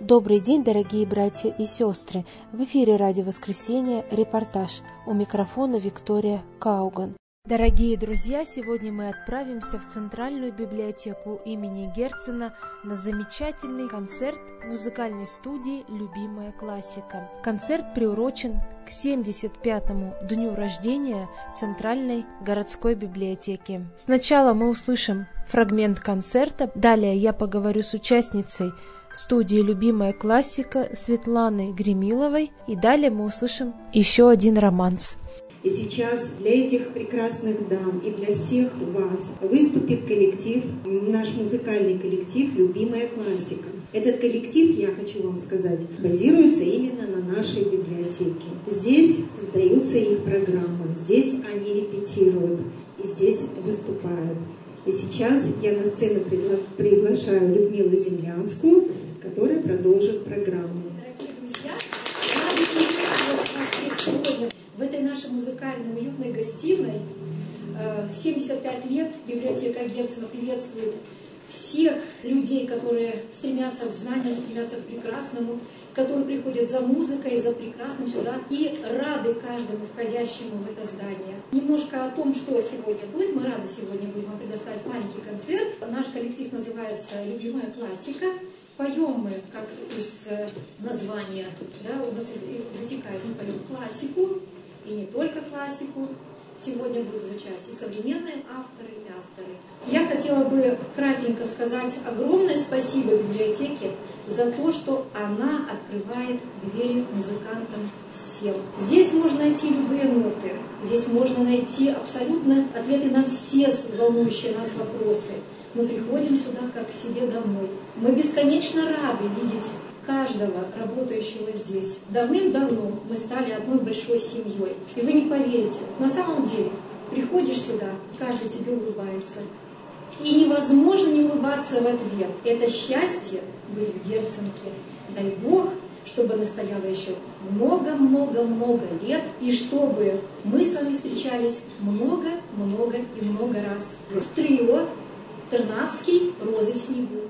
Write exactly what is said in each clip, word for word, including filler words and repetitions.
Добрый день, дорогие братья и сестры! В эфире Радио Воскресенье, репортаж. У микрофона Виктория Кауган. Дорогие друзья, сегодня мы отправимся в Центральную библиотеку имени Герцена на замечательный концерт музыкальной студии «Любимая классика». Концерт приурочен к семьдесят пятому дню рождения Центральной городской библиотеки. Сначала мы услышим фрагмент концерта, далее я поговорю с участницей студии «Любимая классика» Светланой Гремиловой, и далее мы услышим еще один романс. И сейчас для этих прекрасных дам и для всех вас выступит коллектив, наш музыкальный коллектив «Любимая классика». Этот коллектив, я хочу вам сказать, базируется именно на нашей библиотеке. Здесь создаются их программы, здесь они репетируют и здесь выступают. И сейчас я на сцену пригла- приглашаю Людмилу Землянскую, которая продолжит программу. Дорогие друзья, рады приветствовать вас всех сегодня в этой нашей музыкальной уютной гостиной. семьдесят пять лет библиотека Герцена приветствует всех людей, которые стремятся к знаниям, стремятся к прекрасному, которые приходят за музыкой, за прекрасным сюда и рады каждому входящему в это здание. Немножко о том, что сегодня будет. Мы рады сегодня будем вам предоставить маленький концерт. Наш коллектив называется «Любимая классика». Поем мы, как из названия, да, у нас вытекает, мы поем классику, и не только классику. Сегодня будут звучать и современные авторы, и авторы. Я хотела бы кратенько сказать огромное спасибо библиотеке за то, что она открывает двери музыкантам всем. Здесь можно найти любые ноты, здесь можно найти абсолютно ответы на все волнующие нас вопросы. Мы приходим сюда как к себе домой. Мы бесконечно рады видеть каждого работающего здесь. Давным-давно мы стали одной большой семьей. И вы не поверите, на самом деле, приходишь сюда, каждый тебе улыбается. И невозможно не улыбаться в ответ. Это счастье быть в Герценке. Дай Бог, чтобы она стояла еще много-много-много лет, и чтобы мы с вами встречались много-много и много раз. Трио Тернавский «Розы в снегу».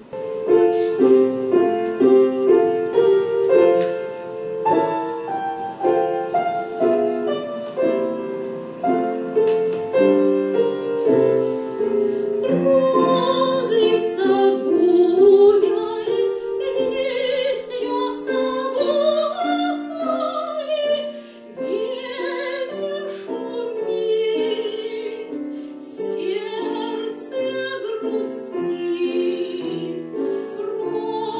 Сердце грустит,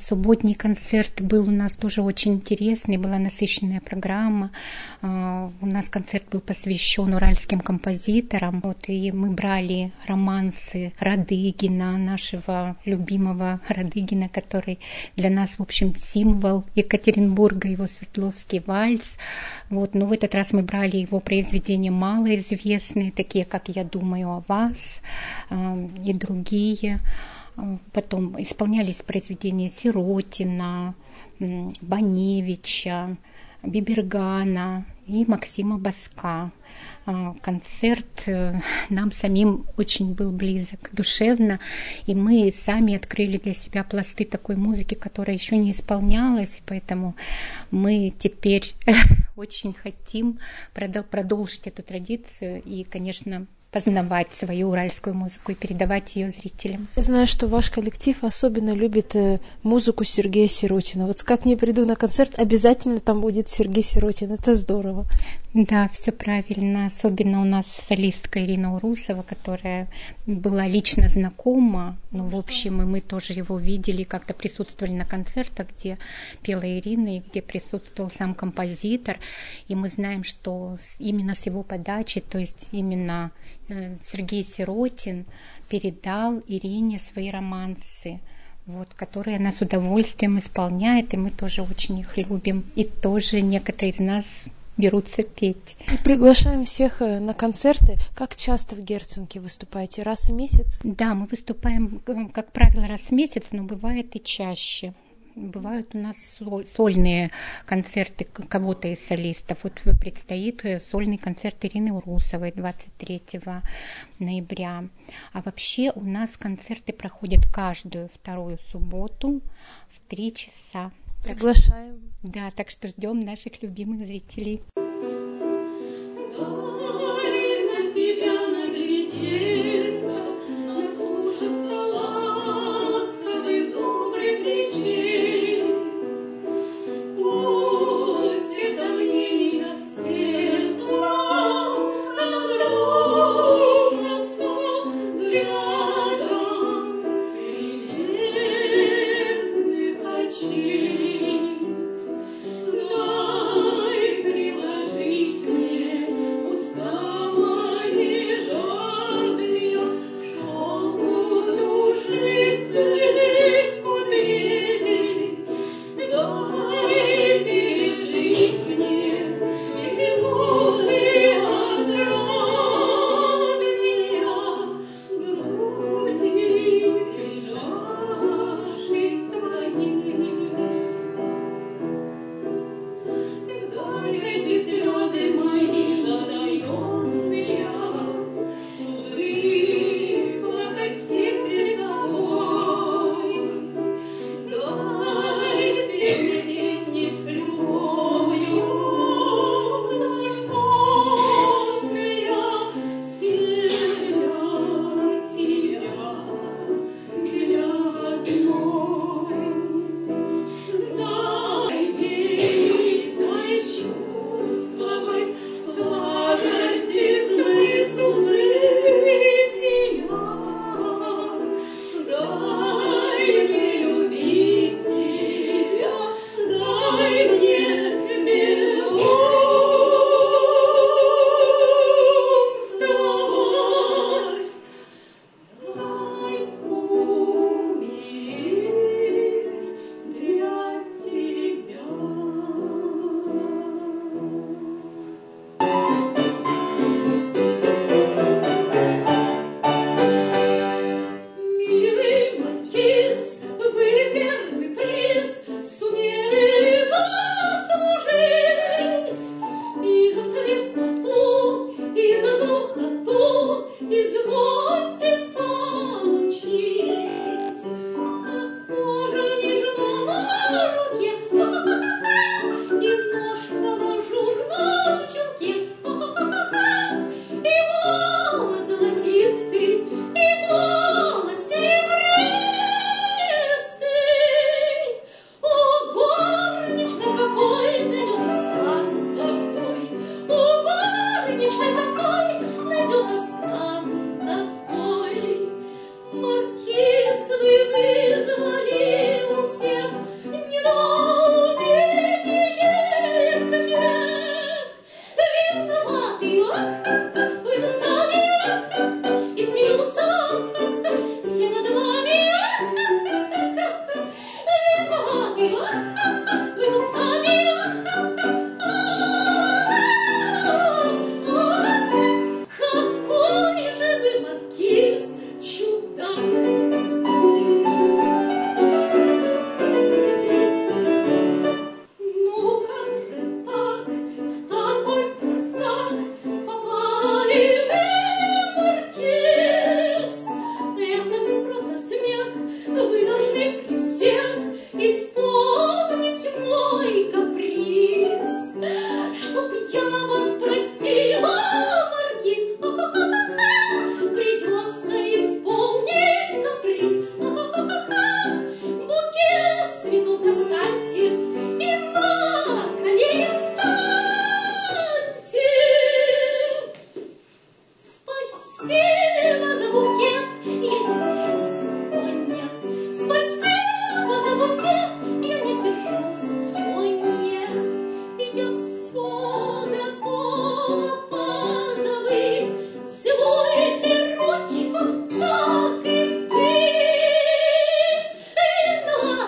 Субботний концерт был у нас тоже очень интересный, была насыщенная программа. У нас концерт был посвящен уральским композиторам. Вот, и мы брали романсы Радыгина, нашего любимого Радыгина, который для нас, в общем, символ Екатеринбурга, его Свердловский вальс. Вот, но в этот раз мы брали его произведения малоизвестные, такие как «Я думаю о вас» и другие. Потом исполнялись произведения Сиротина, Баневича, Бибергана и Максима Баска. Концерт нам самим очень был близок душевно, и мы сами открыли для себя пласты такой музыки, которая еще не исполнялась, поэтому мы теперь очень хотим продолжить эту традицию и, конечно, познавать свою уральскую музыку и передавать ее зрителям. Я знаю, что ваш коллектив особенно любит музыку Сергея Сиротина. Вот как не приду на концерт, обязательно там будет Сергей Сиротин. Это здорово. Да, все правильно. Особенно у нас солистка Ирина Урусова, которая была лично знакома. Ну, в общем, и мы тоже его видели, как-то присутствовали на концертах, где пела Ирина, и где присутствовал сам композитор. И мы знаем, что именно с его подачи, то есть именно Сергей Сиротин передал Ирине свои романсы, вот, которые она с удовольствием исполняет, и мы тоже очень их любим. И тоже некоторые из нас берутся петь. И приглашаем всех на концерты. Как часто в Герценке выступаете? Раз в месяц? Да, мы выступаем, как правило, раз в месяц, но бывает и чаще. Бывают у нас сольные концерты кого-то из солистов. Вот предстоит сольный концерт Ирины Урусовой двадцать третьего ноября. А вообще у нас концерты проходят каждую вторую субботу в три часа. Приглашаем. Так что, да, так что ждем наших любимых зрителей. Дай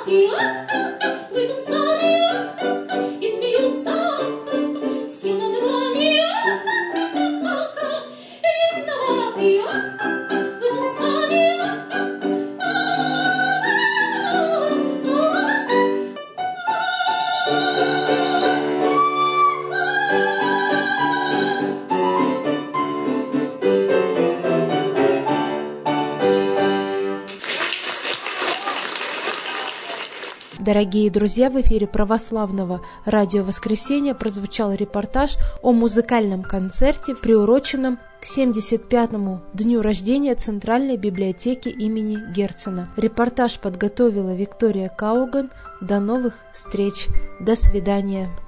Дорогие друзья, в эфире православного радио «Воскресенье» прозвучал репортаж о музыкальном концерте, приуроченном к семьдесят пятому дню рождения Центральной библиотеки имени Герцена. Репортаж подготовила Виктория Кауган. До новых встреч. До свидания.